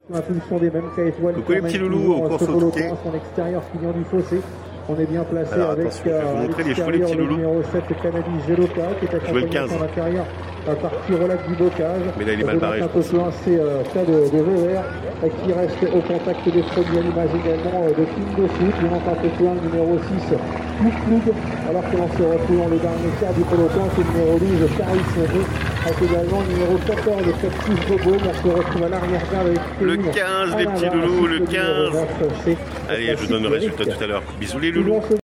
Impulsion des mêmes qu'Étoile. Coucou les petits loulous en course au ticket. Son extérieur client du fossé. On est bien placé. Alors, avec attention, je vais vous montrer les chevaux, les petits le loulous. numéro 7 Canadi Geloka qui est accompagné à l'intérieur par Tirolac du Bocage. Mais là il est mal barré. Un peu plus loin, c'est cas de Vauvert qui reste au contact des produits à l'image également de King de Foot. Il monte un peu plus loin le numéro 6 Plug, alors que l'on se retrouve dans le dernier quart du peloton. C'est le numéro 12 Paris Saint-Jean avec également le numéro 14 de Captif Bobo. On se retrouve à l'arrière-garde avec le 15 les petits loulous, le 15. Allez, je vous donne le résultat tout à l'heure. Bisous les loulous.